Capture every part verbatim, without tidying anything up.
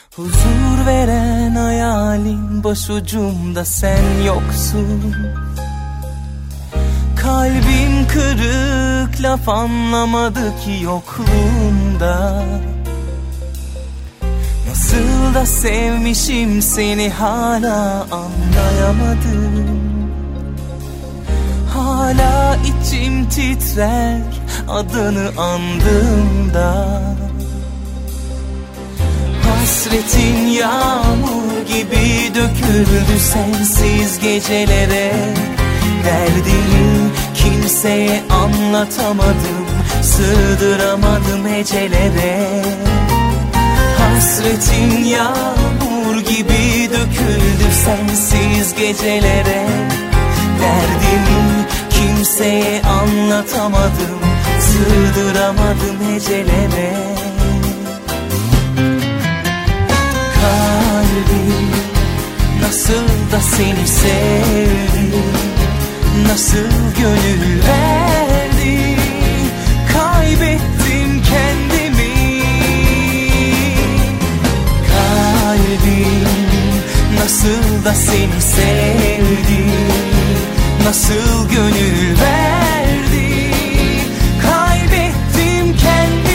Huzur veren hayalin başucumda sen yoksun. Kalbim kırık, laf anlamadı ki yokluğunda. Nasıl da sevmişim seni, hala anlayamadım. Hala içim titrer adını andığımda. Hasretin yağmur gibi döküldü sensiz gecelere. Derdimi kimseye anlatamadım, sığdıramadım hecelere. Hasretin yağmur gibi döküldü sensiz gecelere. Derdimi kimseye anlatamadım, sığdıramadım hecelere. Kalbim nasıl da seni sevdi, nasıl gönül verdi, kaybettim kendimi. Kalbim nasıl da seni sevdi, nasıl gönül verdi, kaybettim kendimi.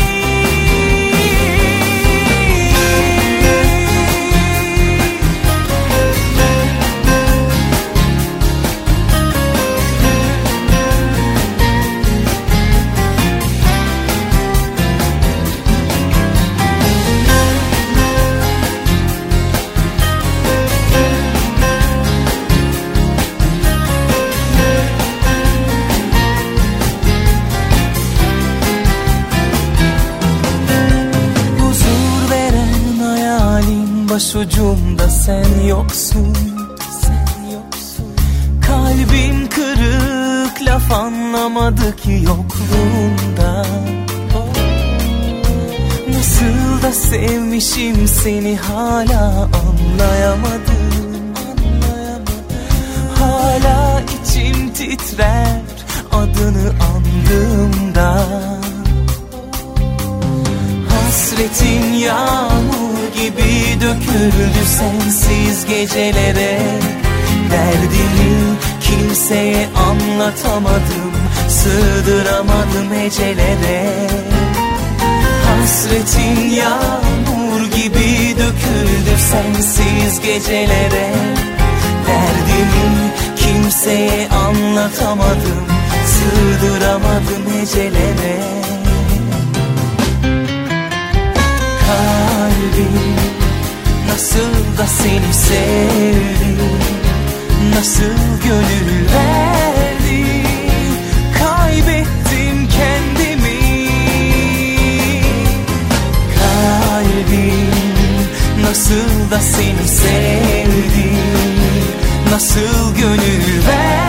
Başucumda sen yoksun, sen yoksun. Kalbim kırık, laf anlamadı ki yokluğunda. Nasıl da sevmişim seni, hala anlayamadım. Hala içim titrer adını andığımda. Hasretin yağmur gibi döküldü sensiz gecelere. Derdimi kimseye anlatamadım, sığdıramadım hecelere. Hasretin yağmur gibi döküldü sensiz gecelere. Derdimi kimseye anlatamadım, sığdıramadım hecelere. Kalbim nasıl da seni sevdi, nasıl gönül verdi, kaybettim kendimi. Kalbim nasıl da seni sevdi, nasıl gönül verdi.